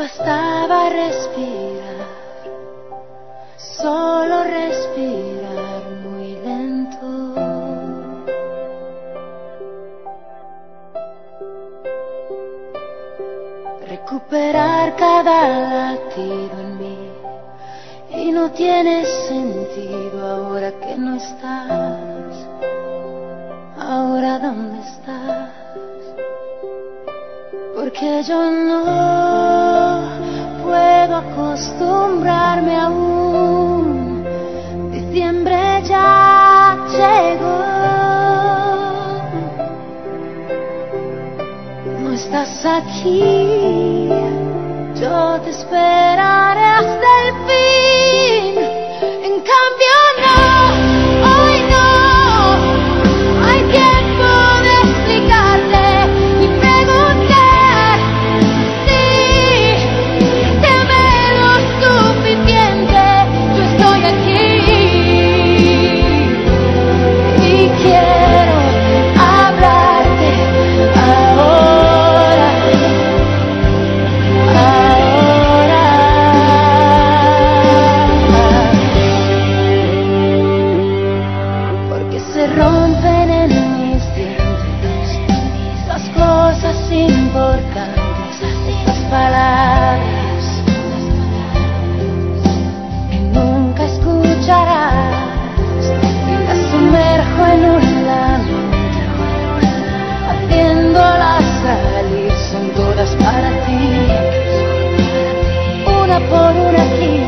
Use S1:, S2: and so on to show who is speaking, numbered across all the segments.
S1: bastaba respirar, solo respirar muy lento. Recuperar cada latido en mí, y no tiene sentido ahora que no estás. Ahora ¿dónde estás? Porque yo no puedo acostumbrarme aún. Diciembre ya llegó. No estás aquí, yo te esperaré hasta el fin. En cambio no, hoy no hay tiempo de explicarte y preguntar si te amé lo suficiente. Yo estoy aquí y quiero hablarte ahora, porque se rompen en mis dientes las cosas importantes, estas palabras que nunca escucharás, y las sumerjo en un lamento, haciéndolas salir. Son todas para ti, una por una aquí.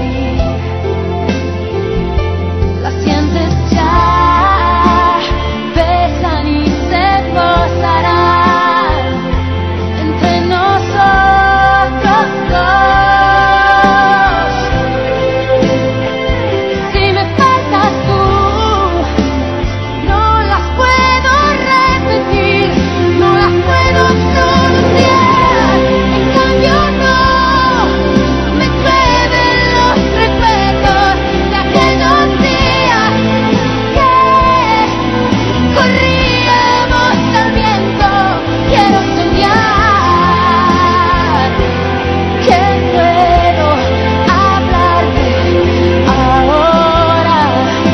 S1: Las sientes ya, pesan y se posarán entre nosotros dos. Si me faltas tú, no las puedo repetir, no las puedo pronunciar. En cambio no, me exceden los recuerdos de aquellos días que corríamos al viento. Quiero soñar que puedo hablarte ahora,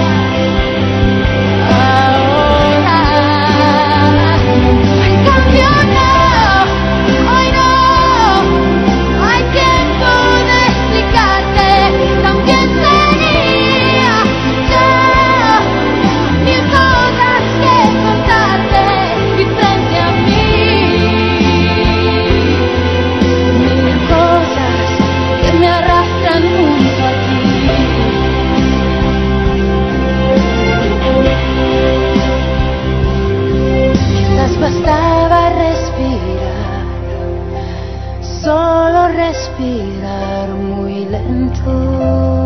S1: En cambio no, hoy no hay tiempo de explicarte. También tenía ya mil cosas que contarte y frente a mí, mil cosas que me arrastran junto a ti. Quizás bastaba respirar, solo respirar muy lento.